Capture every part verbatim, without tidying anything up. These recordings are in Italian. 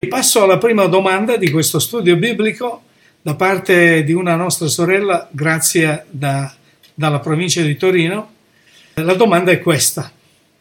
Passo alla prima domanda di questo studio biblico da parte di una nostra sorella, Grazia, da, dalla provincia di Torino. La domanda è questa: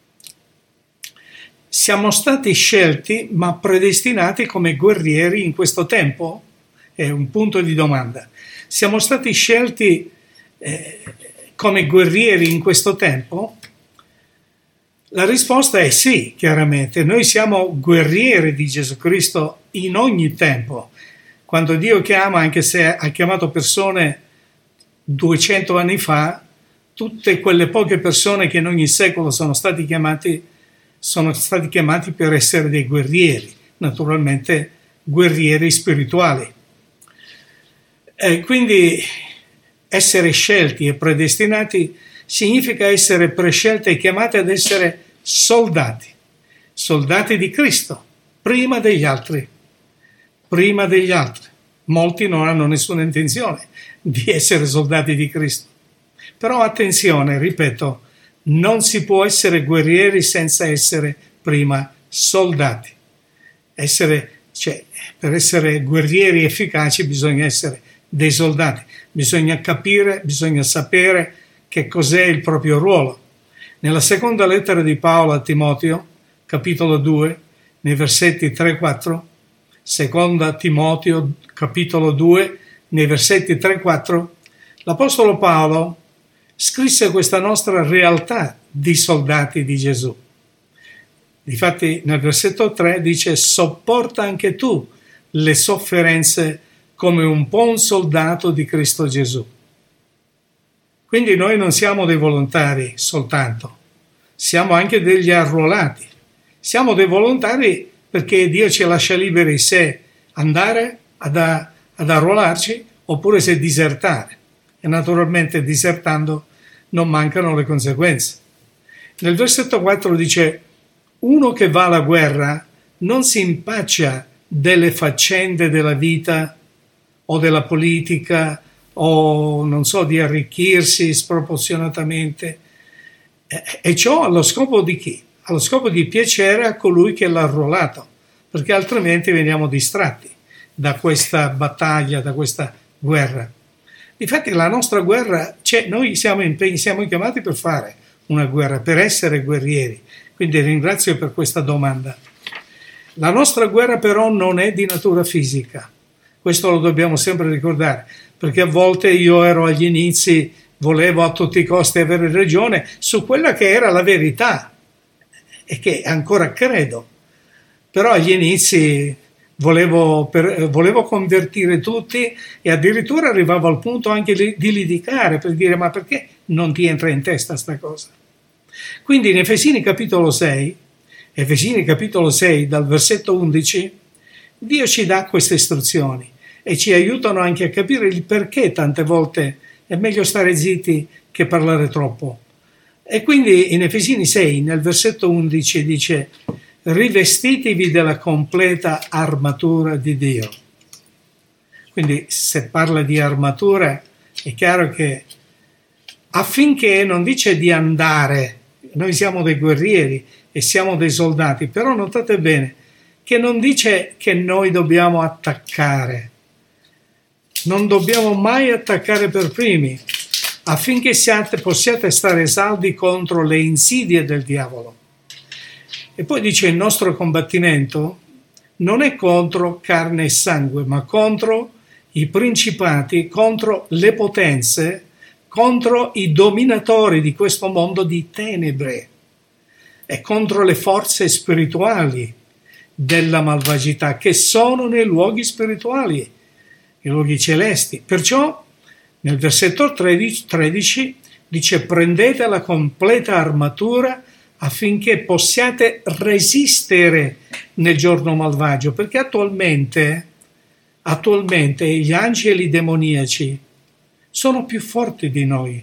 siamo stati scelti ma predestinati come guerrieri in questo tempo? È un punto di domanda. Siamo stati scelti eh, come guerrieri in questo tempo? La risposta è sì, chiaramente. Noi siamo guerrieri di Gesù Cristo in ogni tempo. Quando Dio chiama, anche se ha chiamato persone duecento anni fa, tutte quelle poche persone che in ogni secolo sono stati chiamati, sono stati chiamati per essere dei guerrieri, naturalmente guerrieri spirituali. E quindi essere scelti e predestinati significa essere prescelti e chiamati ad essere soldati, soldati di Cristo, prima degli altri, prima degli altri. Molti non hanno nessuna intenzione di essere soldati di Cristo. Però attenzione, ripeto, non si può essere guerrieri senza essere prima soldati. Essere, cioè, per essere guerrieri efficaci bisogna essere dei soldati, bisogna capire, bisogna sapere che cos'è il proprio ruolo. Nella seconda lettera di Paolo a Timoteo, capitolo due, nei versetti tre quattro, seconda Timoteo, capitolo due, nei versetti tre quattro, l'Apostolo Paolo scrisse questa nostra realtà di soldati di Gesù. Difatti nel versetto tre dice: sopporta anche tu le sofferenze come un buon soldato di Cristo Gesù. Quindi noi non siamo dei volontari soltanto, siamo anche degli arruolati. Siamo dei volontari perché Dio ci lascia liberi se andare ad, ad arruolarci oppure se disertare. E naturalmente disertando non mancano le conseguenze. Nel versetto quattro dice: uno che va alla guerra non si impaccia delle faccende della vita o della politica o non so di arricchirsi sproporzionatamente, e ciò allo scopo di chi? Allo scopo di piacere a colui che l'ha arruolato, perché altrimenti veniamo distratti da questa battaglia, da questa guerra. Infatti la nostra guerra, cioè noi siamo, impegni, siamo chiamati per fare una guerra, per essere guerrieri, quindi ringrazio per questa domanda. La nostra guerra però non è di natura fisica, questo lo dobbiamo sempre ricordare, perché a volte io ero agli inizi, volevo a tutti i costi avere ragione su quella che era la verità e che ancora credo, però agli inizi volevo, per, volevo convertire tutti e addirittura arrivavo al punto anche di litigare per dire: ma perché non ti entra in testa sta cosa? Quindi in Efesini capitolo sei, Efesini capitolo sei dal versetto undici, Dio ci dà queste istruzioni e ci aiutano anche a capire il perché tante volte è meglio stare zitti che parlare troppo. E quindi in Efesini sei, nel versetto undici, dice: rivestitevi della completa armatura di Dio. Quindi se parla di armatura è chiaro che affinché, non dice di andare, noi siamo dei guerrieri e siamo dei soldati, però notate bene che non dice che noi dobbiamo attaccare, non dobbiamo mai attaccare per primi, affinché siate, possiate stare saldi contro le insidie del diavolo. E poi dice: il nostro combattimento non è contro carne e sangue, ma contro i principati, contro le potenze, contro i dominatori di questo mondo di tenebre e contro le forze spirituali della malvagità che sono nei luoghi spirituali, i luoghi celesti. Perciò nel versetto tredici dice: prendete la completa armatura affinché possiate resistere nel giorno malvagio, perché attualmente, attualmente gli angeli demoniaci sono più forti di noi,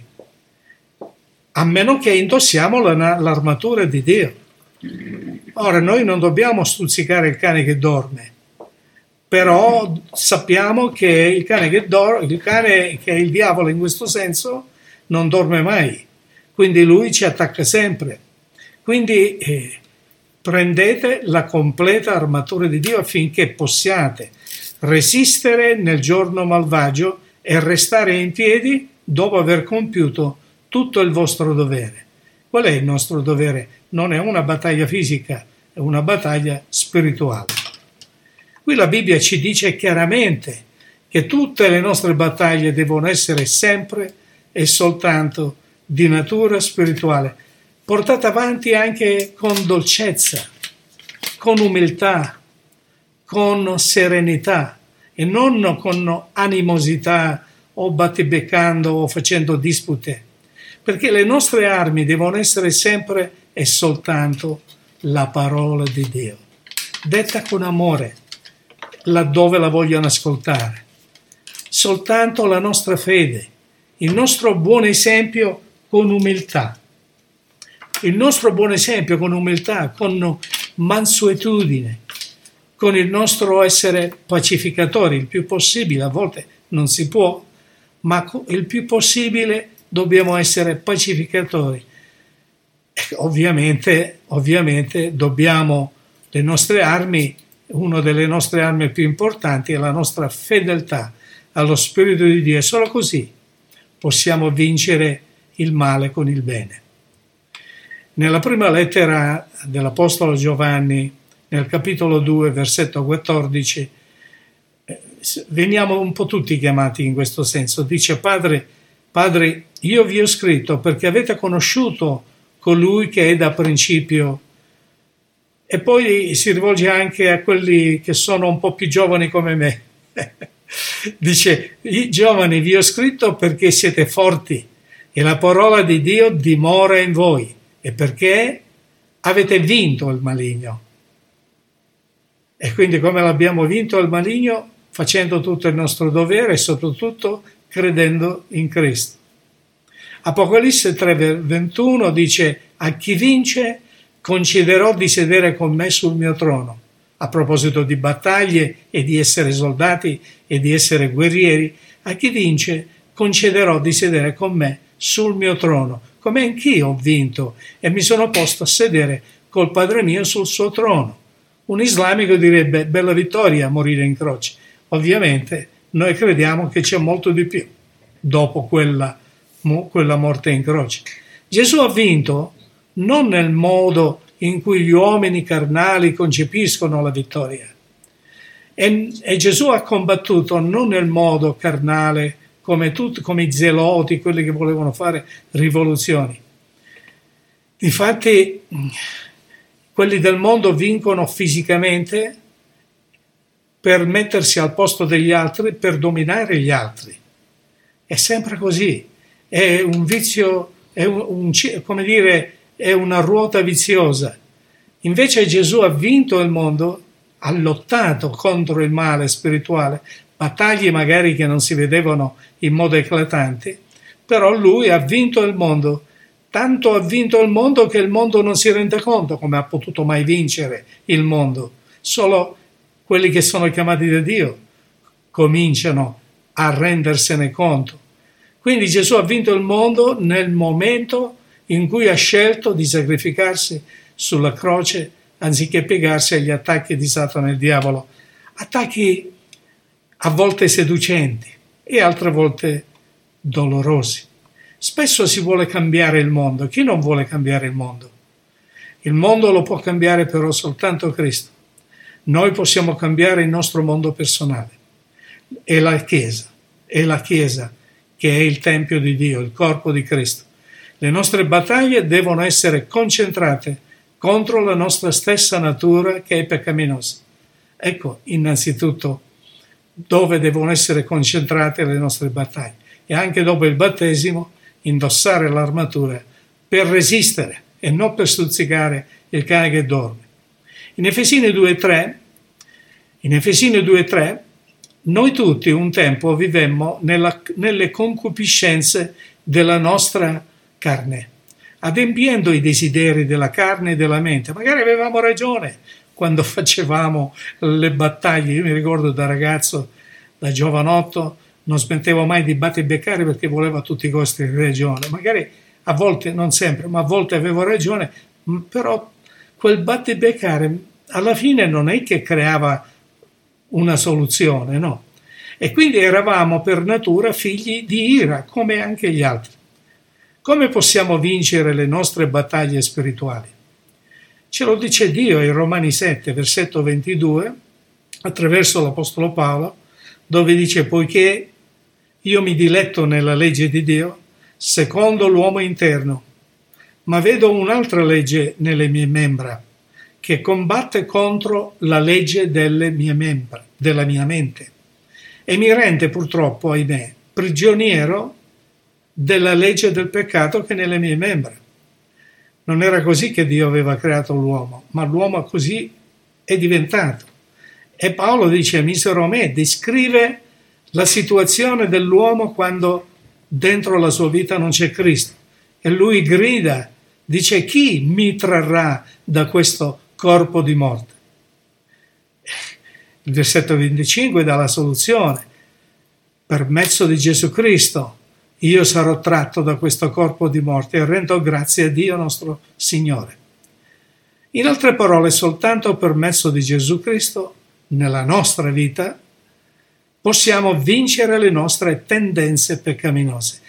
a meno che indossiamo la, l'armatura di Dio. Ora, noi non dobbiamo stuzzicare il cane che dorme, però sappiamo che il cane che dorme, il cane che è il diavolo in questo senso, non dorme mai, quindi lui ci attacca sempre. Quindi eh, prendete la completa armatura di Dio affinché possiate resistere nel giorno malvagio e restare in piedi dopo aver compiuto tutto il vostro dovere. Qual è il nostro dovere? Non è una battaglia fisica, è una battaglia spirituale. Qui la Bibbia ci dice chiaramente che tutte le nostre battaglie devono essere sempre e soltanto di natura spirituale, portate avanti anche con dolcezza, con umiltà, con serenità e non con animosità o battibeccando o facendo dispute, perché le nostre armi devono essere sempre e soltanto la parola di Dio, detta con amore, laddove la vogliono ascoltare. Soltanto la nostra fede, il nostro buon esempio con umiltà, il nostro buon esempio con umiltà, con mansuetudine, con il nostro essere pacificatori, il più possibile, a volte non si può, ma il più possibile dobbiamo essere pacificatori. Ovviamente, ovviamente dobbiamo, le nostre armi, una delle nostre armi più importanti è la nostra fedeltà allo Spirito di Dio, e solo così possiamo vincere il male con il bene. Nella prima lettera dell'Apostolo Giovanni, nel capitolo due, versetto quattordici, veniamo un po' tutti chiamati in questo senso. Dice: Padre, Padre, io vi ho scritto perché avete conosciuto colui che è da principio. E poi si rivolge anche a quelli che sono un po' più giovani come me. Dice: i giovani, vi ho scritto perché siete forti e la parola di Dio dimora in voi e perché avete vinto il maligno. E quindi come l'abbiamo vinto il maligno? Facendo tutto il nostro dovere e soprattutto credendo in Cristo. Apocalisse tre ventuno dice: a chi vince concederò di sedere con me sul mio trono. A proposito di battaglie e di essere soldati e di essere guerrieri, a chi vince concederò di sedere con me sul mio trono, come anch'io ho vinto e mi sono posto a sedere col Padre mio sul suo trono. Un islamico direbbe: bella vittoria morire in croce. Ovviamente noi crediamo che c'è molto di più dopo quella, quella morte in croce. Gesù ha vinto non nel modo in cui gli uomini carnali concepiscono la vittoria. E, e Gesù ha combattuto non nel modo carnale come, tutti, come i zeloti, quelli che volevano fare rivoluzioni. Difatti, quelli del mondo vincono fisicamente per mettersi al posto degli altri, per dominare gli altri. È sempre così. È un vizio, è un, un, come dire, è una ruota viziosa. Invece Gesù ha vinto il mondo, ha lottato contro il male spirituale, battaglie magari che non si vedevano in modo eclatante, però lui ha vinto il mondo. Tanto ha vinto il mondo che il mondo non si rende conto come ha potuto mai vincere il mondo. Solo quelli che sono chiamati da Dio cominciano a rendersene conto. Quindi Gesù ha vinto il mondo nel momento in cui ha scelto di sacrificarsi sulla croce anziché piegarsi agli attacchi di Satana e il diavolo. Attacchi a volte seducenti e altre volte dolorosi. Spesso si vuole cambiare il mondo. Chi non vuole cambiare il mondo? Il mondo lo può cambiare però soltanto Cristo. Noi possiamo cambiare il nostro mondo personale. È la Chiesa, è la Chiesa che è il Tempio di Dio, il corpo di Cristo. Le nostre battaglie devono essere concentrate contro la nostra stessa natura che è peccaminosa. Ecco, innanzitutto, dove devono essere concentrate le nostre battaglie. E anche dopo il battesimo, indossare l'armatura per resistere e non per stuzzicare il cane che dorme. In Efesini due tre, in Efesini due tre, noi tutti un tempo vivemmo nella, nelle concupiscenze della nostra carne, adempiendo i desideri della carne e della mente. Magari avevamo ragione quando facevamo le battaglie. Io mi ricordo da ragazzo, da giovanotto, non smettevo mai di battibeccare perché volevo a tutti i costi ragione. Magari a volte, non sempre, ma a volte avevo ragione, però quel battibeccare alla fine non è che creava una soluzione, no? E quindi eravamo per natura figli di ira, come anche gli altri. Come possiamo vincere le nostre battaglie spirituali? Ce lo dice Dio in Romani sette, versetto ventidue, attraverso l'Apostolo Paolo, dove dice: poiché io mi diletto nella legge di Dio, secondo l'uomo interno, ma vedo un'altra legge nelle mie membra, che combatte contro la legge delle mie membra, della mia mente, e mi rende purtroppo, ahimè, prigioniero della legge del peccato che è nelle mie membra. Non era così che Dio aveva creato l'uomo, ma l'uomo così è diventato. E Paolo dice: misero a me, descrive la situazione dell'uomo quando dentro la sua vita non c'è Cristo. E lui grida, dice: chi mi trarrà da questo corpo di morte? Il versetto venticinque dà la soluzione: per mezzo di Gesù Cristo io sarò tratto da questo corpo di morte e rendo grazie a Dio nostro Signore. In altre parole, soltanto per mezzo di Gesù Cristo nella nostra vita possiamo vincere le nostre tendenze peccaminose.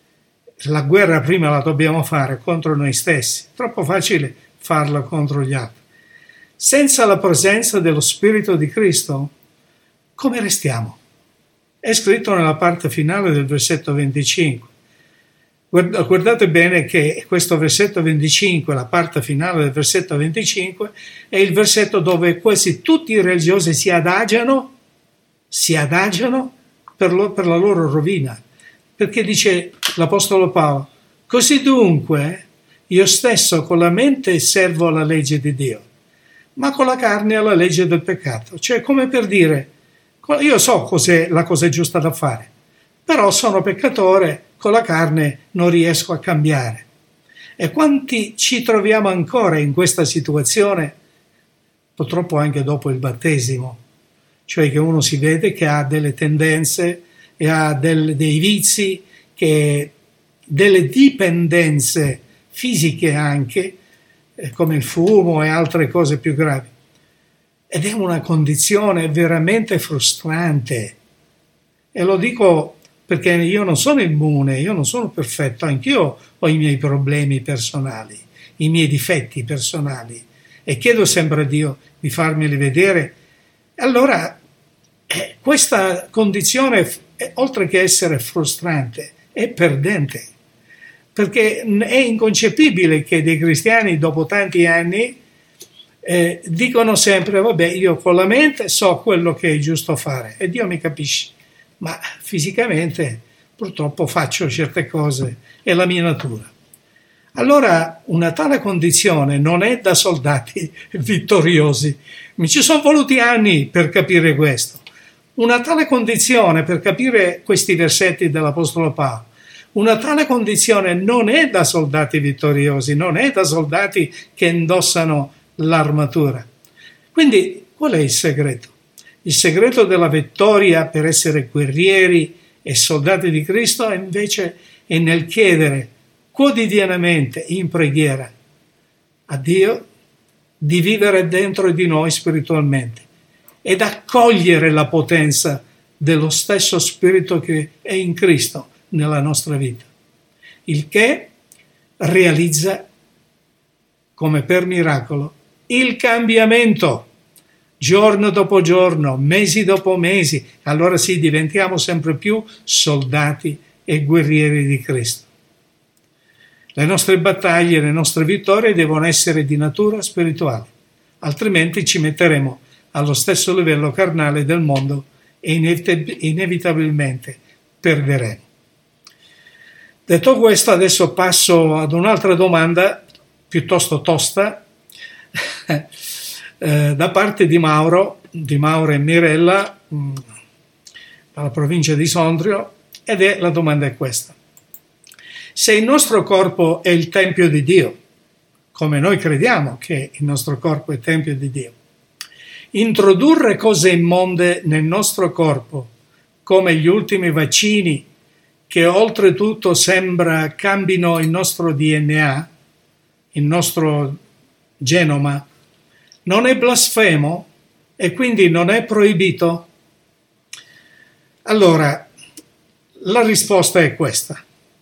La guerra prima la dobbiamo fare contro noi stessi, troppo facile farla contro gli altri. Senza la presenza dello Spirito di Cristo, come restiamo? È scritto nella parte finale del versetto venticinque. Guardate bene che questo versetto venticinque, la parte finale del versetto venticinque, è il versetto dove quasi tutti i religiosi si adagiano, si adagiano per, lo, per la loro rovina. Perché dice l'Apostolo Paolo: così dunque io stesso con la mente servo alla legge di Dio, ma con la carne alla legge del peccato. Cioè, come per dire: io so cos'è la cosa giusta da fare, però sono peccatore, con la carne non riesco a cambiare. E quanti ci troviamo ancora in questa situazione, purtroppo anche dopo il battesimo, cioè che uno si vede che ha delle tendenze e ha del, dei vizi, che, delle dipendenze fisiche anche, eh, come il fumo e altre cose più gravi. Ed è una condizione veramente frustrante. E lo dico perché io non sono immune, io non sono perfetto, anch'io ho i miei problemi personali, i miei difetti personali, e chiedo sempre a Dio di farmeli vedere. Allora, eh, questa condizione, eh, oltre che essere frustrante, è perdente, perché è inconcepibile che dei cristiani dopo tanti anni Eh, dicono sempre: vabbè, io con la mente so quello che è giusto fare e Dio mi capisce, ma fisicamente purtroppo faccio certe cose, è la mia natura. Allora una tale condizione non è da soldati vittoriosi. Mi ci sono voluti anni per capire questo. Una tale condizione, per capire questi versetti dell'Apostolo Paolo, una tale condizione non è da soldati vittoriosi, non è da soldati che indossano l'armatura. Quindi qual è il segreto? Il segreto della vittoria per essere guerrieri e soldati di Cristo invece è nel chiedere quotidianamente in preghiera a Dio di vivere dentro di noi spiritualmente ed accogliere la potenza dello stesso Spirito che è in Cristo nella nostra vita, il che realizza come per miracolo il cambiamento, giorno dopo giorno, mesi dopo mesi. Allora sì, diventiamo sempre più soldati e guerrieri di Cristo. Le nostre battaglie, le nostre vittorie devono essere di natura spirituale, altrimenti ci metteremo allo stesso livello carnale del mondo e inevitabilmente perderemo. Detto questo, adesso passo ad un'altra domanda piuttosto tosta, eh, da parte di Mauro, di Mauro e Mirella, mh, dalla provincia di Sondrio, ed è la domanda è questa: se il nostro corpo è il tempio di Dio, come noi crediamo che il nostro corpo è il tempio di Dio, introdurre cose immonde nel nostro corpo, come gli ultimi vaccini, che oltretutto sembra cambino il nostro D N A, il nostro genoma, non è blasfemo e quindi non è proibito? Allora, la risposta è questa.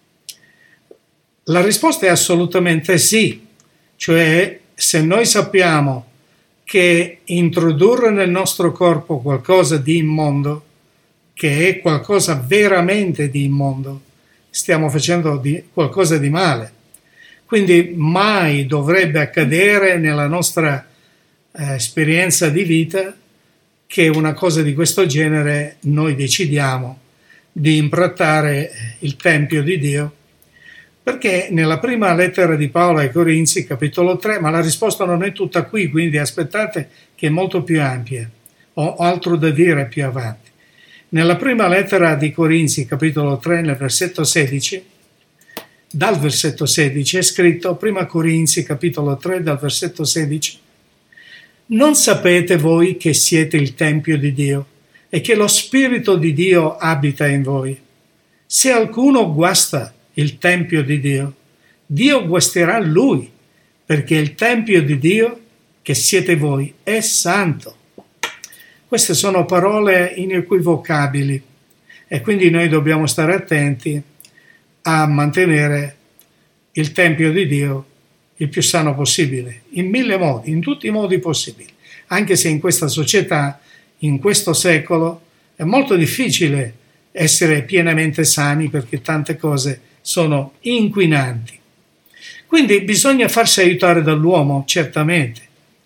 La risposta è assolutamente sì, cioè se noi sappiamo che introdurre nel nostro corpo qualcosa di immondo, che è qualcosa veramente di immondo, stiamo facendo di qualcosa di male. Quindi mai dovrebbe accadere nella nostra eh, esperienza di vita che una cosa di questo genere noi decidiamo di imbrattare il Tempio di Dio, perché nella prima lettera di Paolo ai Corinzi, capitolo tre, ma la risposta non è tutta qui, quindi aspettate che è molto più ampia, ho altro da dire più avanti. Nella prima lettera di Corinzi, capitolo tre, nel versetto sedici, dal versetto sedici è scritto, prima Corinzi, capitolo tre, dal versetto sedici, non sapete voi che siete il Tempio di Dio e che lo Spirito di Dio abita in voi? Se qualcuno guasta il Tempio di Dio, Dio guasterà lui, perché il Tempio di Dio, che siete voi, è santo. Queste sono parole inequivocabili e quindi noi dobbiamo stare attenti a mantenere il Tempio di Dio il più sano possibile, in mille modi, in tutti i modi possibili, anche se in questa società, in questo secolo, è molto difficile essere pienamente sani perché tante cose sono inquinanti. Quindi bisogna farsi aiutare dall'uomo, certamente,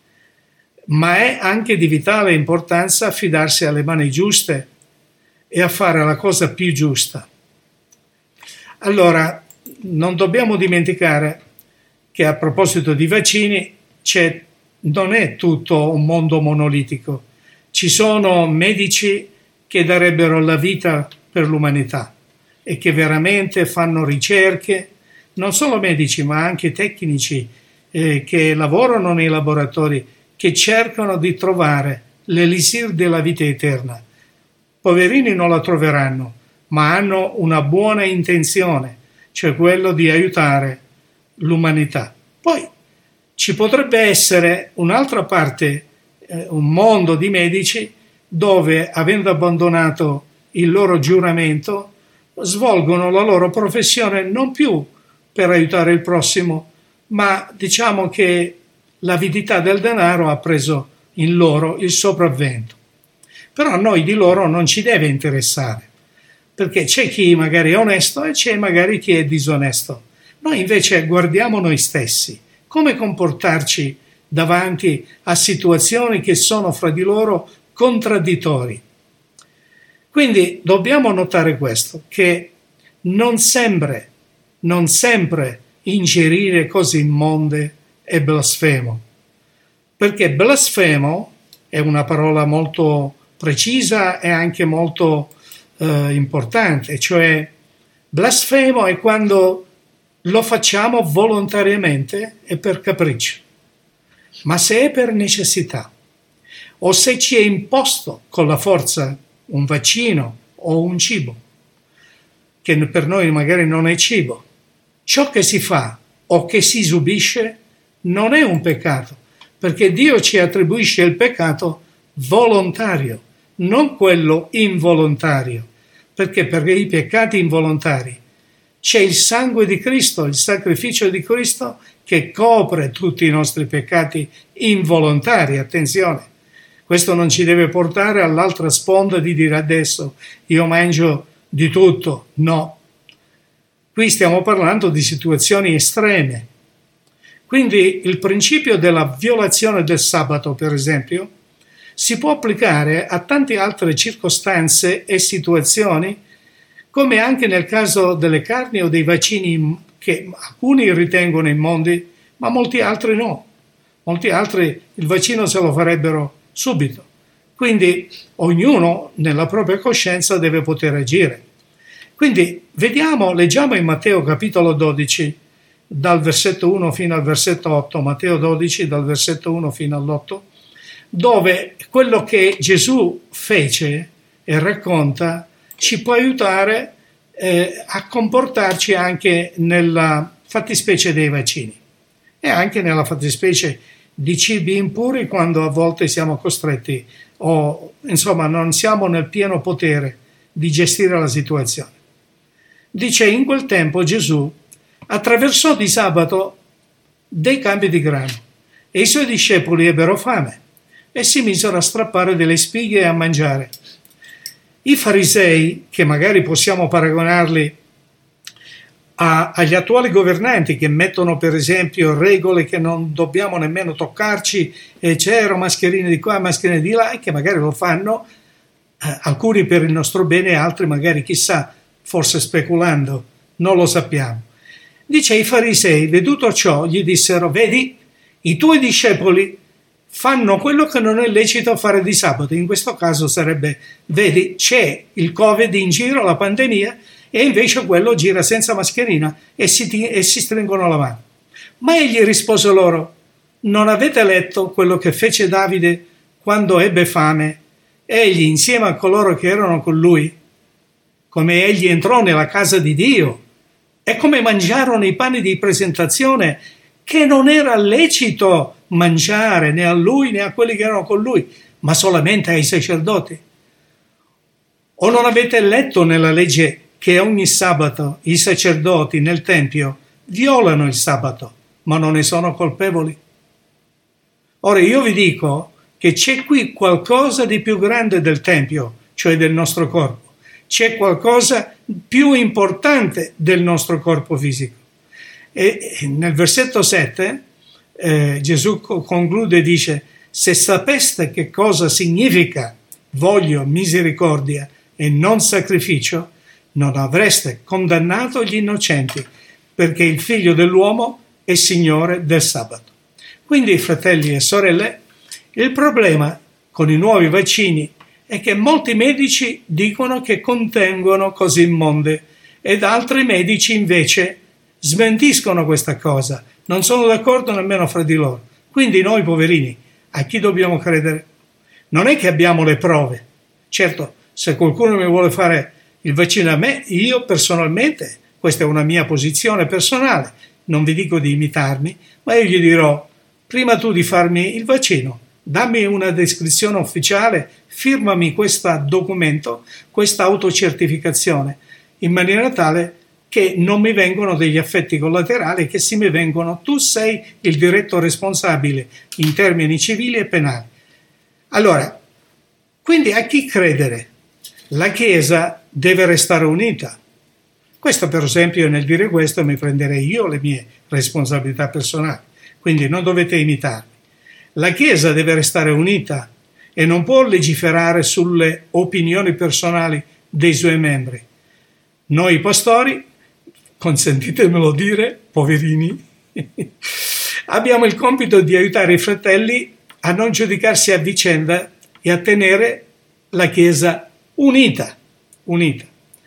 ma è anche di vitale importanza affidarsi alle mani giuste e a fare la cosa più giusta. Allora, non dobbiamo dimenticare che a proposito di vaccini c'è, non è tutto un mondo monolitico. Ci sono medici che darebbero la vita per l'umanità e che veramente fanno ricerche, non solo medici ma anche tecnici eh, che lavorano nei laboratori, che cercano di trovare l'elisir della vita eterna. Poverini non la troveranno, ma hanno una buona intenzione, cioè quello di aiutare l'umanità. Poi ci potrebbe essere un'altra parte, eh, un mondo di medici dove, avendo abbandonato il loro giuramento, svolgono la loro professione non più per aiutare il prossimo, ma diciamo che l'avidità del denaro ha preso in loro il sopravvento. Però a noi di loro non ci deve interessare, perché c'è chi magari è onesto e c'è magari chi è disonesto. Noi invece guardiamo noi stessi, come comportarci davanti a situazioni che sono fra di loro contraddittori. Quindi dobbiamo notare questo, che non sempre, non sempre ingerire cose immonde è blasfemo, perché blasfemo è una parola molto precisa e anche molto eh, importante, cioè blasfemo è quando lo facciamo volontariamente e per capriccio, ma se è per necessità o se ci è imposto con la forza un vaccino o un cibo, che per noi magari non è cibo, ciò che si fa o che si subisce non è un peccato, perché Dio ci attribuisce il peccato volontario, non quello involontario, perché per i peccati involontari c'è il sangue di Cristo, il sacrificio di Cristo che copre tutti i nostri peccati involontari, attenzione. Questo non ci deve portare all'altra sponda di dire adesso io mangio di tutto, no. Qui stiamo parlando di situazioni estreme. Quindi il principio della violazione del sabato, per esempio, si può applicare a tante altre circostanze e situazioni, come anche nel caso delle carni o dei vaccini che alcuni ritengono immondi, ma molti altri no. Molti altri il vaccino se lo farebbero subito. Quindi ognuno nella propria coscienza deve poter agire. Quindi vediamo, leggiamo in Matteo capitolo dodici, dal versetto uno fino al versetto otto, Matteo dodici dal versetto uno fino all'otto, dove quello che Gesù fece e racconta ci può aiutare eh, a comportarci anche nella fattispecie dei vaccini e anche nella fattispecie di cibi impuri quando a volte siamo costretti o insomma non siamo nel pieno potere di gestire la situazione. Dice: in quel tempo Gesù attraversò di sabato dei campi di grano e i suoi discepoli ebbero fame e si misero a strappare delle spighe e a mangiare. I farisei, che magari possiamo paragonarli a, agli attuali governanti che mettono per esempio regole che non dobbiamo nemmeno toccarci, e c'erano mascherine di qua, mascherine di là, e che magari lo fanno, eh, alcuni per il nostro bene, altri magari chissà, forse speculando, non lo sappiamo. Dice: i farisei, veduto ciò, gli dissero: vedi, i tuoi discepoli fanno quello che non è lecito fare di sabato. In questo caso sarebbe: vedi, c'è il Covid in giro, la pandemia, e invece quello gira senza mascherina e si, e si stringono la mano. Ma egli rispose loro: non avete letto quello che fece Davide quando ebbe fame, egli insieme a coloro che erano con lui, come egli entrò nella casa di Dio e come mangiarono i pani di presentazione, che non era lecito mangiare né a lui né a quelli che erano con lui, ma solamente ai sacerdoti? O non avete letto nella legge che ogni sabato i sacerdoti nel Tempio violano il sabato, ma non ne sono colpevoli? Ora io vi dico che c'è qui qualcosa di più grande del Tempio, cioè del nostro corpo. C'è qualcosa più importante del nostro corpo fisico. E nel versetto sette eh, Gesù conclude e dice: se sapeste che cosa significa voglio misericordia e non sacrificio, non avreste condannato gli innocenti, perché il figlio dell'uomo è Signore del sabato. Quindi, fratelli e sorelle, il problema con i nuovi vaccini è che molti medici dicono che contengono cose immonde ed altri medici invece smentiscono questa cosa, non sono d'accordo nemmeno fra di loro. Quindi noi poverini, a chi dobbiamo credere? Non è che abbiamo le prove. Certo, se qualcuno mi vuole fare il vaccino a me, io personalmente, questa è una mia posizione personale, non vi dico di imitarmi, ma io gli dirò: prima tu di farmi il vaccino, dammi una descrizione ufficiale, firmami questo documento, questa autocertificazione, in maniera tale che non mi vengono degli effetti collaterali, che sì mi vengono, tu sei il diretto responsabile in termini civili e penali. Allora, quindi a chi credere? La Chiesa deve restare unita. Questo, per esempio, nel dire questo mi prenderei io le mie responsabilità personali, quindi non dovete imitarmi. La Chiesa deve restare unita e non può legiferare sulle opinioni personali dei suoi membri. Noi pastori, consentitemelo dire, poverini, abbiamo il compito di aiutare i fratelli a non giudicarsi a vicenda e a tenere la Chiesa unita, unita.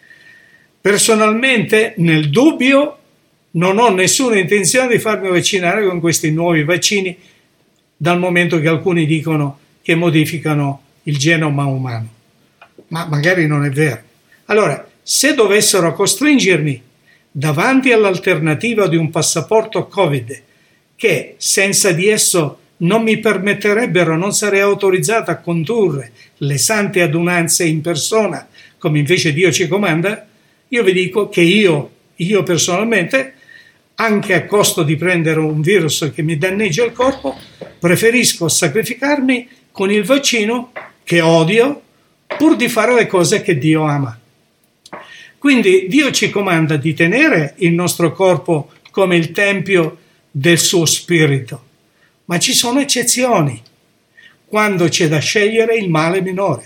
Personalmente, nel dubbio, non ho nessuna intenzione di farmi vaccinare con questi nuovi vaccini, dal momento che alcuni dicono che modificano il genoma umano. Ma magari non è vero. Allora, se dovessero costringermi davanti all'alternativa di un passaporto Covid, che senza di esso non mi permetterebbero, non sarei autorizzata a condurre le sante adunanze in persona, come invece Dio ci comanda, io vi dico che io, io personalmente, anche a costo di prendere un virus che mi danneggia il corpo, preferisco sacrificarmi con il vaccino che odio, pur di fare le cose che Dio ama. Quindi Dio ci comanda di tenere il nostro corpo come il tempio del suo spirito, ma ci sono eccezioni, quando c'è da scegliere il male minore,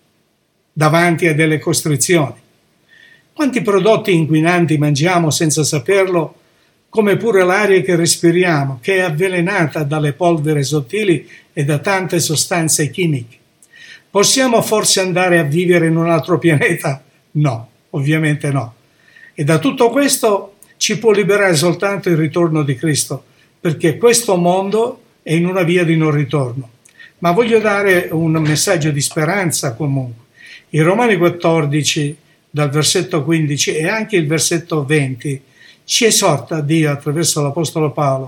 davanti a delle costrizioni. Quanti prodotti inquinanti mangiamo senza saperlo, come pure l'aria che respiriamo, che è avvelenata dalle polveri sottili e da tante sostanze chimiche. Possiamo forse andare a vivere in un altro pianeta? No, ovviamente no. E da tutto questo ci può liberare soltanto il ritorno di Cristo, perché questo mondo è in una via di non ritorno. Ma voglio dare un messaggio di speranza comunque. In Romani quattordici, dal versetto quindici e anche il versetto venti, ci esorta Dio attraverso l'Apostolo Paolo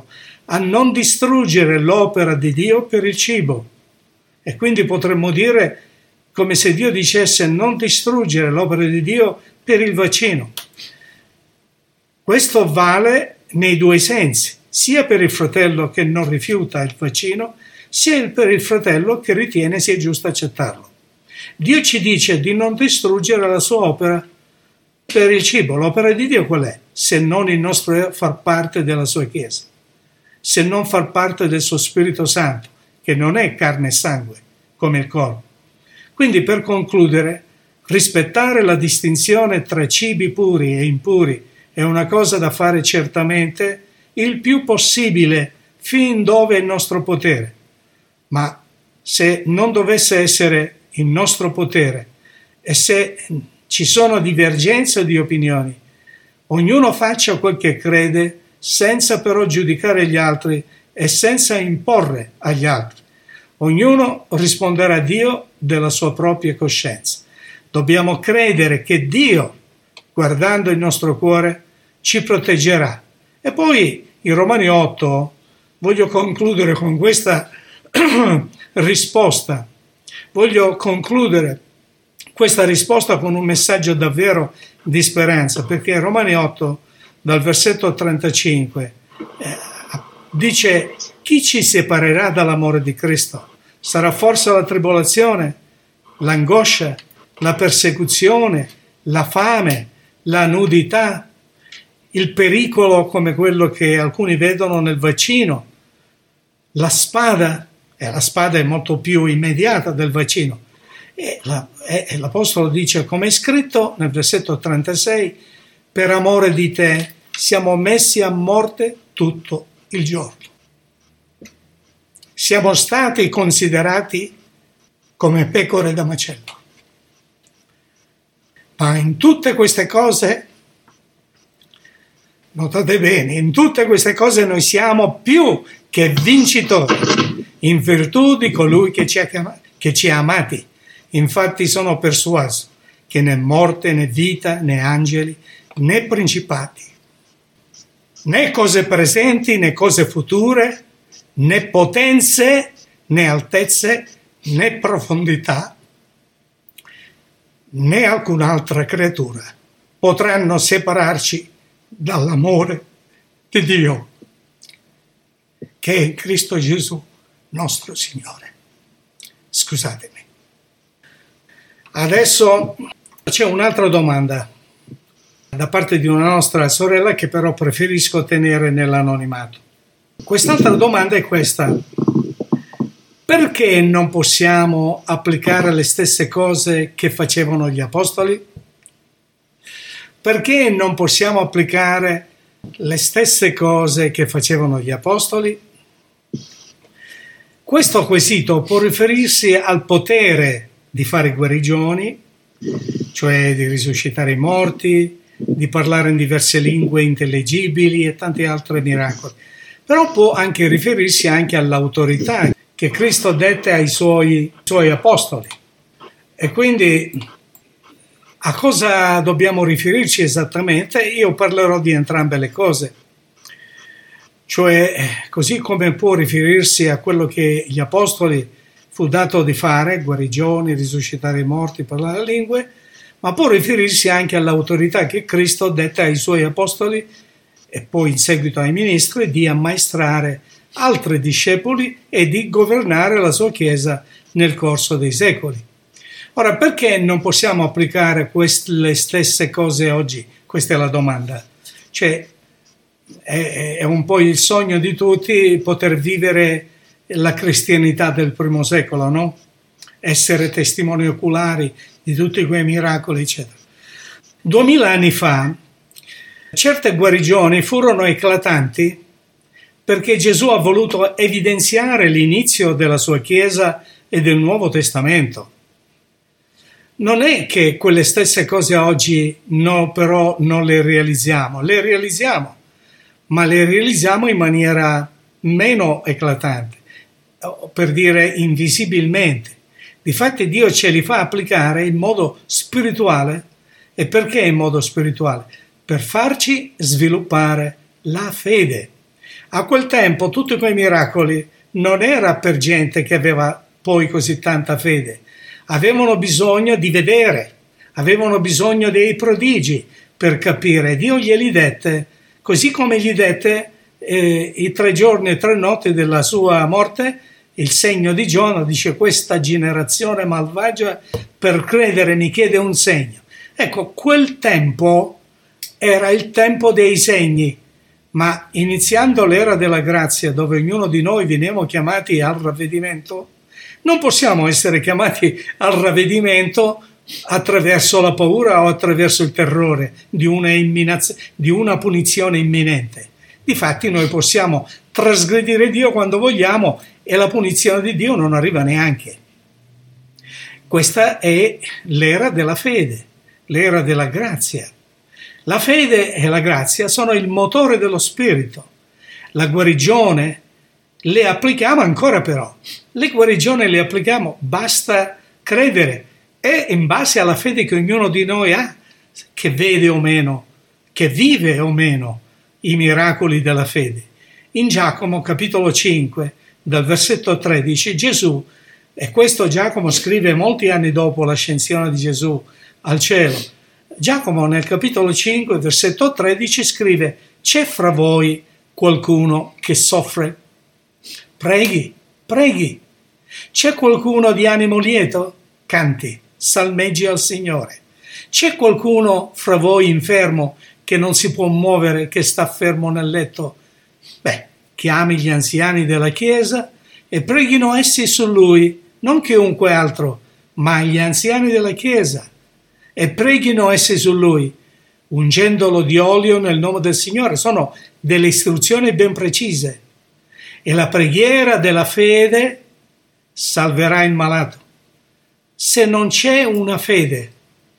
a non distruggere l'opera di Dio per il cibo. E quindi potremmo dire come se Dio dicesse non distruggere l'opera di Dio per il vaccino. Questo vale nei due sensi, sia per il fratello che non rifiuta il vaccino, sia per il fratello che ritiene sia giusto accettarlo. Dio ci dice di non distruggere la sua opera per il cibo. L'opera di Dio qual è? Se non il nostro far parte della sua Chiesa, se non far parte del suo Spirito Santo, che non è carne e sangue come il corpo. Quindi, per concludere, rispettare la distinzione tra cibi puri e impuri è una cosa da fare certamente il più possibile fin dove è il nostro potere. Ma se non dovesse essere il nostro potere e se ci sono divergenze di opinioni, ognuno faccia quel che crede senza però giudicare gli altri e senza imporre agli altri. Ognuno risponderà a Dio della sua propria coscienza. Dobbiamo credere che Dio, guardando il nostro cuore, ci proteggerà. E poi in Romani otto voglio concludere con questa risposta. Voglio concludere questa risposta con un messaggio davvero di speranza, perché Romani otto, dal versetto trentacinque, eh, dice: chi ci separerà dall'amore di Cristo? Sarà forse la tribolazione, l'angoscia, la persecuzione, la fame, la nudità, il pericolo come quello che alcuni vedono nel vaccino, la spada, e la spada è molto più immediata del vaccino. E, la, e l'Apostolo dice, come è scritto nel versetto trentasei, per amore di te siamo messi a morte tutto il giorno. Siamo stati considerati come pecore da macello. Ma in tutte queste cose, notate bene, in tutte queste cose noi siamo più che vincitori, in virtù di colui che ci ha, chiamati, che ci ha amati. Infatti sono persuaso che né morte, né vita, né angeli, né principati, né cose presenti, né cose future, né potenze, né altezze, né profondità, né alcun'altra creatura potranno separarci dall'amore di Dio, che è in Cristo Gesù, nostro Signore. Scusatemi. Adesso c'è un'altra domanda da parte di una nostra sorella che però preferisco tenere nell'anonimato. Quest'altra domanda è questa: perché non possiamo applicare le stesse cose che facevano gli apostoli? Perché non possiamo applicare le stesse cose che facevano gli apostoli? Questo quesito può riferirsi al potere di fare guarigioni, cioè di risuscitare i morti, di parlare in diverse lingue intellegibili e tanti altri miracoli. Però può anche riferirsi anche all'autorità che Cristo dette ai suoi, suoi apostoli. E quindi a cosa dobbiamo riferirci esattamente? Io parlerò di entrambe le cose. Cioè, così come può riferirsi a quello che gli apostoli fu dato di fare, guarigioni, risuscitare i morti, parlare lingue, ma può riferirsi anche all'autorità che Cristo dette ai suoi apostoli e poi in seguito ai ministri di ammaestrare altri discepoli e di governare la sua Chiesa nel corso dei secoli. Ora, perché non possiamo applicare queste, le stesse cose oggi? Questa è la domanda. Cioè, è, è un po' il sogno di tutti poter vivere la cristianità del primo secolo, no? Essere testimoni oculari di tutti quei miracoli, eccetera. Duemila anni fa, certe guarigioni furono eclatanti perché Gesù ha voluto evidenziare l'inizio della sua Chiesa e del Nuovo Testamento. Non è che quelle stesse cose oggi no, però non le realizziamo, le realizziamo, ma le realizziamo in maniera meno eclatante, per dire invisibilmente. Difatti Dio ce li fa applicare in modo spirituale. E perché in modo spirituale? Per farci sviluppare la fede, A quel tempo tutti quei miracoli non era per gente che aveva poi così tanta fede. Avevano bisogno di vedere, avevano bisogno dei prodigi per capire. Dio glieli dette, così come gli dette eh, i tre giorni e tre notti della sua morte, il segno di Giona. Dice: questa generazione malvagia per credere mi chiede un segno. Ecco, quel tempo era il tempo dei segni, ma iniziando l'era della grazia, dove ognuno di noi veniamo chiamati al ravvedimento, non possiamo essere chiamati al ravvedimento attraverso la paura o attraverso il terrore di una, imminaz- di una punizione imminente. Difatti noi possiamo trasgredire Dio quando vogliamo e la punizione di Dio non arriva neanche. Questa è l'era della fede, l'era della grazia. La fede e la grazia sono il motore dello spirito. La guarigione le applichiamo ancora però. Le guarigioni le applichiamo, basta credere. È in base alla fede che ognuno di noi ha, che vede o meno, che vive o meno i miracoli della fede. In Giacomo capitolo cinque, dal versetto tredici, Gesù, e questo Giacomo scrive molti anni dopo l'ascensione di Gesù al cielo, Giacomo nel capitolo cinque, versetto tredici scrive: c'è fra voi qualcuno che soffre? Preghi, preghi. C'è qualcuno di animo lieto? Canti, salmeggi al Signore. C'è qualcuno fra voi infermo che non si può muovere, che sta fermo nel letto? Beh, chiami gli anziani della Chiesa e preghino essi su lui, non chiunque altro, ma gli anziani della Chiesa, e preghino essi su lui, ungendolo di olio nel nome del Signore. Sono delle istruzioni ben precise. E la preghiera della fede salverà il malato. Se non c'è una fede,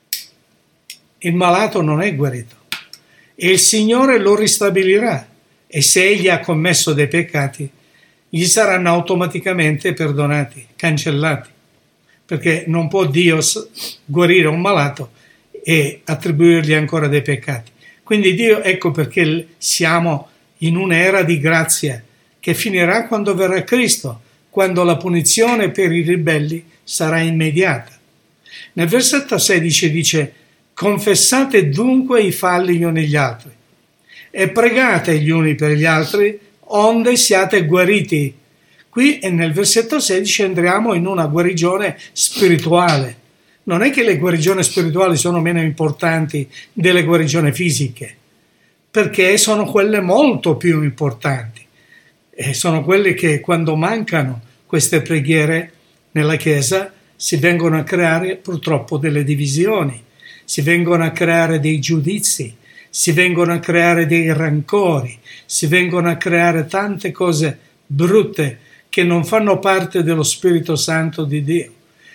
il malato non è guarito. E il Signore lo ristabilirà. E se egli ha commesso dei peccati, gli saranno automaticamente perdonati, cancellati. Perché non può Dio guarire un malato e attribuirgli ancora dei peccati. Quindi Dio, ecco perché siamo in un'era di grazia che finirà quando verrà Cristo, quando la punizione per i ribelli sarà immediata. Nel versetto sedici dice: confessate dunque i falli gli uni agli altri e pregate gli uni per gli altri, onde siate guariti. Qui e nel versetto sedici entriamo in una guarigione spirituale. Non è che le guarigioni spirituali sono meno importanti delle guarigioni fisiche, perché sono quelle molto più importanti. E sono quelle che, quando mancano queste preghiere nella Chiesa, si vengono a creare purtroppo delle divisioni, si vengono a creare dei giudizi, si vengono a creare dei rancori, si vengono a creare tante cose brutte che non fanno parte dello Spirito Santo di Dio.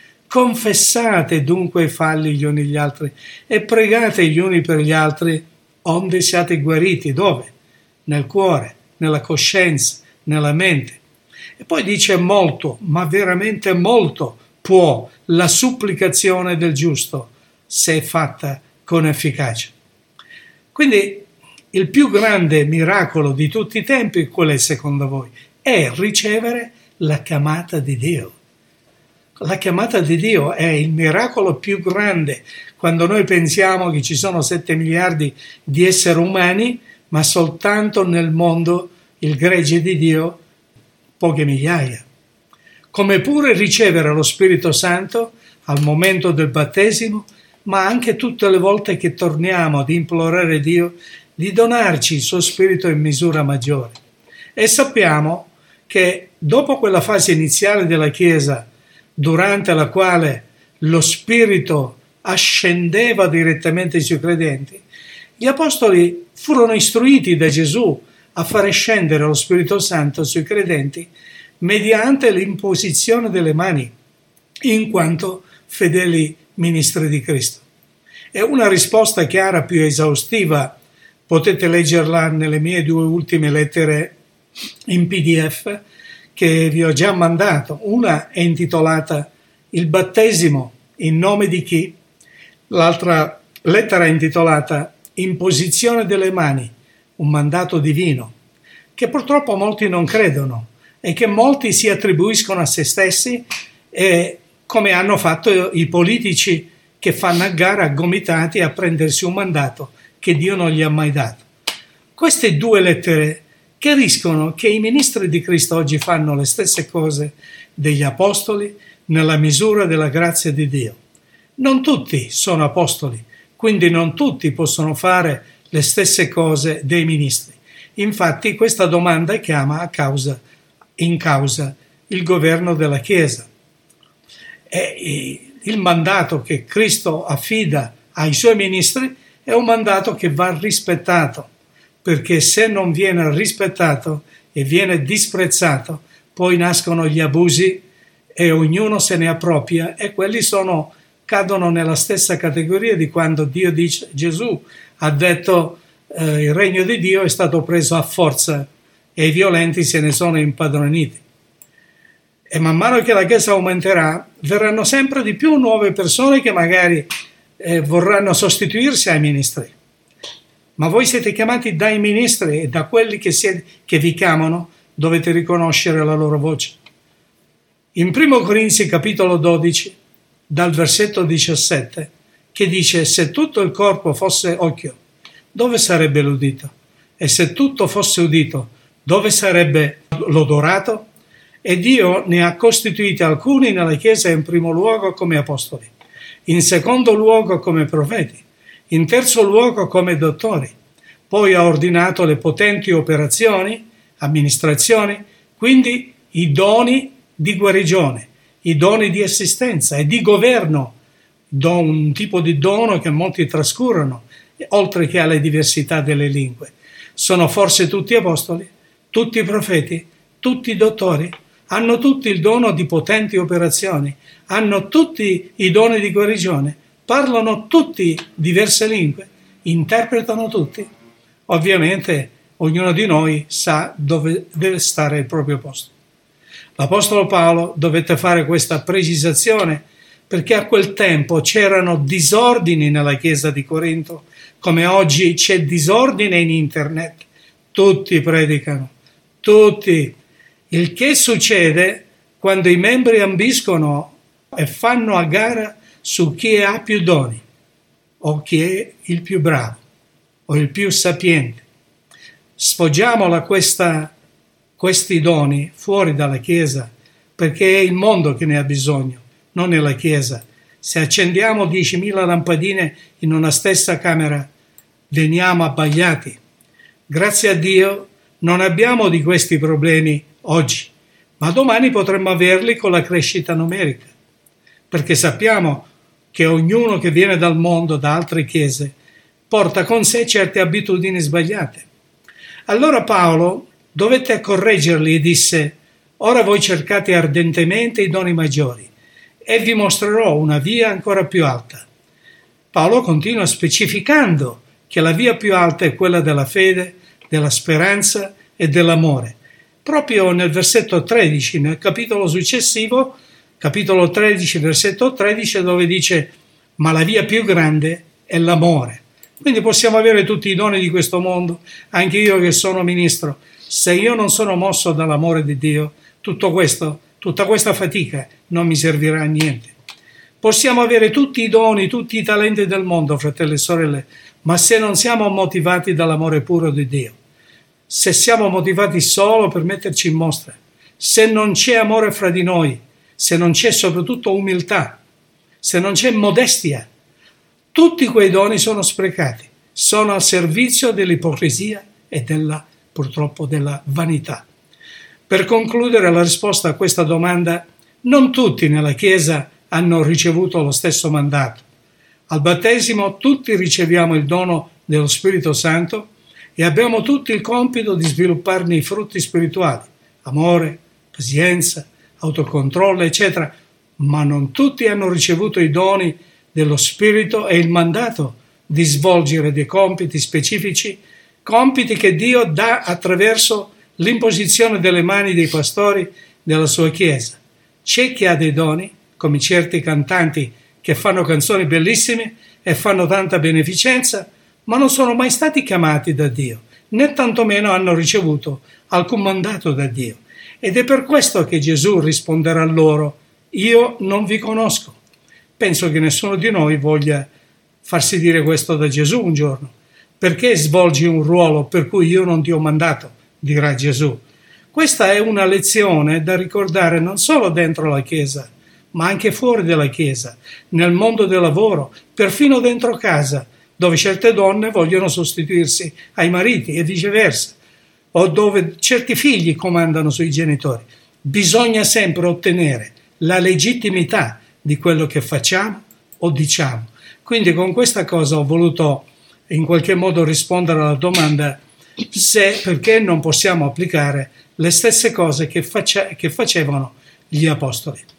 Confessate dunque i falli gli uni gli altri e pregate gli uni per gli altri, onde siate guariti. Dove? Nel cuore, nella coscienza, nella mente. E poi dice: molto, ma veramente molto può la supplicazione del giusto se è fatta con efficacia. Quindi il più grande miracolo di tutti i tempi, qual è secondo voi? È ricevere la chiamata di Dio. La chiamata di Dio è il miracolo più grande. Quando noi pensiamo che ci sono sette miliardi di esseri umani, ma soltanto nel mondo il gregge di Dio poche migliaia. Come pure ricevere lo Spirito Santo al momento del battesimo, ma anche tutte le volte che torniamo ad implorare Dio di donarci il suo Spirito in misura maggiore. E sappiamo che dopo quella fase iniziale della Chiesa, durante la quale lo Spirito ascendeva direttamente sui credenti, gli Apostoli furono istruiti da Gesù a fare scendere lo Spirito Santo sui credenti mediante l'imposizione delle mani, in quanto fedeli ministri di Cristo. È una risposta chiara, più esaustiva, potete leggerla nelle mie due ultime lettere in P D F che vi ho già mandato. Una è intitolata Il battesimo in nome di chi? L'altra lettera è intitolata Imposizione delle mani, un mandato divino, che che purtroppo molti non credono e che molti si attribuiscono a se stessi, eh, come hanno fatto i politici che fanno a gara gomitati a prendersi un mandato che Dio non gli ha mai dato. Queste due lettere chiariscono che i ministri di Cristo oggi fanno le stesse cose degli apostoli nella misura della grazia di Dio. Non tutti sono apostoli, quindi non tutti possono fare le stesse cose dei ministri. Infatti questa domanda chiama a causa, in causa il governo della Chiesa. E il mandato che Cristo affida ai suoi ministri è un mandato che va rispettato, perché se non viene rispettato e viene disprezzato, poi nascono gli abusi e ognuno se ne appropria, e quelli sono, cadono nella stessa categoria di quando Dio dice, Gesù ha detto eh, il regno di Dio è stato preso a forza e i violenti se ne sono impadroniti. E man mano che la Chiesa aumenterà, verranno sempre di più nuove persone che magari eh, vorranno sostituirsi ai ministri. Ma voi siete chiamati dai ministri e da quelli che, siete, che vi chiamano, dovete riconoscere la loro voce. In primo Corinzi capitolo dodici, dal versetto diciassette, che dice: se tutto il corpo fosse occhio, dove sarebbe l'udito? E se tutto fosse udito, dove sarebbe l'odorato? E Dio ne ha costituiti alcuni nella Chiesa in primo luogo come apostoli, in secondo luogo come profeti, in terzo luogo come dottori. Poi ha ordinato le potenti operazioni, amministrazioni, quindi i doni di guarigione, i doni di assistenza e di governo, un tipo di dono che molti trascurano, oltre che alle diversità delle lingue. Sono forse tutti apostoli, tutti profeti, tutti dottori, hanno tutti il dono di potenti operazioni, hanno tutti i doni di guarigione, parlano tutti diverse lingue, interpretano tutti. Ovviamente ognuno di noi sa dove deve stare il proprio posto. L'Apostolo Paolo dovette fare questa precisazione perché a quel tempo c'erano disordini nella Chiesa di Corinto, come oggi c'è disordine in internet. Tutti predicano, tutti. Il che succede quando i membri ambiscono e fanno a gara su chi ha più doni, o chi è il più bravo, o il più sapiente. Sfoggiamola questa, questi doni fuori dalla Chiesa, perché è il mondo che ne ha bisogno, non è la Chiesa. Se accendiamo diecimila lampadine in una stessa camera, veniamo abbagliati. Grazie a Dio non abbiamo di questi problemi oggi, ma domani potremmo averli con la crescita numerica, perché sappiamo che ognuno che viene dal mondo, da altre chiese, porta con sé certe abitudini sbagliate. Allora Paolo dovette correggerli e disse: ora voi cercate ardentemente i doni maggiori e vi mostrerò una via ancora più alta. Paolo continua specificando che la via più alta è quella della fede, della speranza e dell'amore. Proprio nel versetto tredici, nel capitolo successivo, capitolo tredici, versetto tredici, dove dice: ma la via più grande è l'amore. Quindi possiamo avere tutti i doni di questo mondo, anche io che sono ministro. Se io non sono mosso dall'amore di Dio, tutto questo, tutta questa fatica non mi servirà a niente. Possiamo avere tutti i doni, tutti i talenti del mondo, fratelli e sorelle, ma se non siamo motivati dall'amore puro di Dio, se siamo motivati solo per metterci in mostra, se non c'è amore fra di noi, se non c'è soprattutto umiltà, se non c'è modestia, tutti quei doni sono sprecati, sono al servizio dell'ipocrisia e della, purtroppo della vanità. Per concludere la risposta a questa domanda, non tutti nella Chiesa hanno ricevuto lo stesso mandato. Al battesimo tutti riceviamo il dono dello Spirito Santo e abbiamo tutti il compito di svilupparne i frutti spirituali, amore, pazienza, autocontrollo, eccetera, ma non tutti hanno ricevuto i doni dello Spirito e il mandato di svolgere dei compiti specifici, compiti che Dio dà attraverso l'imposizione delle mani dei pastori della sua Chiesa. C'è chi ha dei doni, come certi cantanti che fanno canzoni bellissime e fanno tanta beneficenza, ma non sono mai stati chiamati da Dio, né tantomeno hanno ricevuto alcun mandato da Dio. Ed è per questo che Gesù risponderà loro: io non vi conosco. Penso che nessuno di noi voglia farsi dire questo da Gesù un giorno. Perché svolgi un ruolo per cui io non ti ho mandato? Dirà Gesù. Questa è una lezione da ricordare non solo dentro la Chiesa, ma anche fuori dalla Chiesa, nel mondo del lavoro, perfino dentro casa, dove certe donne vogliono sostituirsi ai mariti e viceversa, o dove certi figli comandano sui genitori. Bisogna sempre ottenere la legittimità di quello che facciamo o diciamo. Quindi con questa cosa ho voluto in qualche modo rispondere alla domanda se perché non possiamo applicare le stesse cose che, face, che facevano gli apostoli.